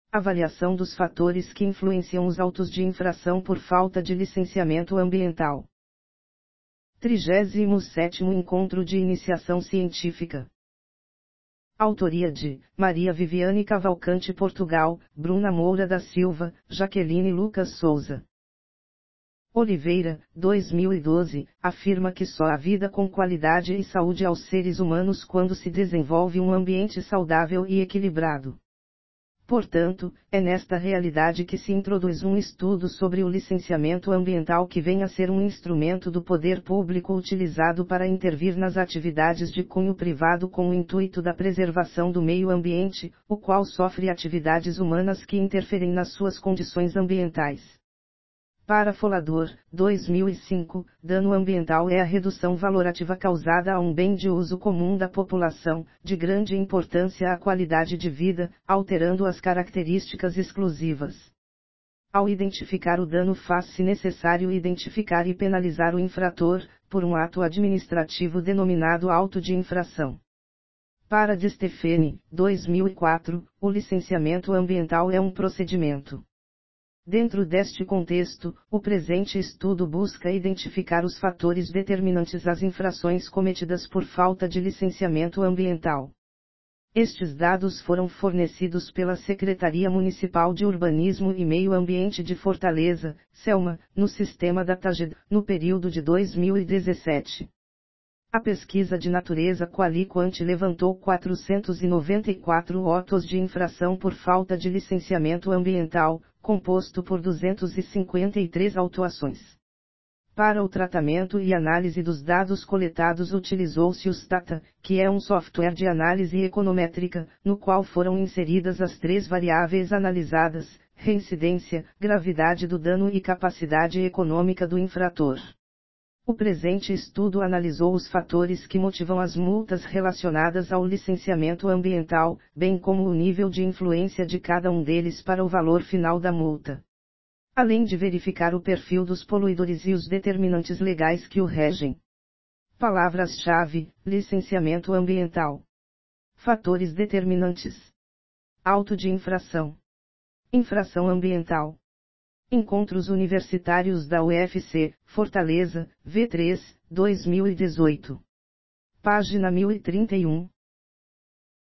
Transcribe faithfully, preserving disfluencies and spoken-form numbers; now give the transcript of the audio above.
Avaliação dos fatores que influenciam os autos de infração por falta de licenciamento ambiental. trigésimo sétimo Encontro de Iniciação Científica. Autoria de Maria Viviane Cavalcante Portugal, Bruna Moura da Silva, Jaqueline Lucas Souza. Oliveira, dois mil e doze, afirma que só há vida com qualidade e saúde aos seres humanos quando se desenvolve um ambiente saudável e equilibrado. Portanto, é nesta realidade que se introduz um estudo sobre o licenciamento ambiental que vem a ser um instrumento do poder público utilizado para intervir nas atividades de cunho privado com o intuito da preservação do meio ambiente, o qual sofre atividades humanas que interferem nas suas condições ambientais. Para Folador, dois mil e cinco, dano ambiental é a redução valorativa causada a um bem de uso comum da população, de grande importância à qualidade de vida, alterando as características exclusivas. Ao identificar o dano faz-se necessário identificar e penalizar o infrator, por um ato administrativo denominado auto de infração. Para De Stefani, dois mil e quatro, o licenciamento ambiental é um procedimento. Dentro deste contexto, o presente estudo busca identificar os fatores determinantes às infrações cometidas por falta de licenciamento ambiental. Estes dados foram fornecidos pela Secretaria Municipal de Urbanismo e Meio Ambiente de Fortaleza, SELMA, no sistema DataGed, no período de dois mil e dezessete. A pesquisa de natureza Quali-Quant levantou quatrocentos e noventa e quatro autos de infração por falta de licenciamento ambiental, composto por duzentas e cinquenta e três autuações. Para o tratamento e análise dos dados coletados utilizou-se o Stata, que é um software de análise econométrica, no qual foram inseridas as três variáveis analisadas: reincidência, gravidade do dano e capacidade econômica do infrator. O presente estudo analisou os fatores que motivam as multas relacionadas ao licenciamento ambiental, bem como o nível de influência de cada um deles para o valor final da multa. Além de verificar o perfil dos poluidores e os determinantes legais que o regem. Palavras-chave: licenciamento ambiental. Fatores determinantes. Auto de infração. Infração ambiental. Encontros Universitários da U F C, Fortaleza, V três, dois mil e dezoito. Página mil e trinta e um.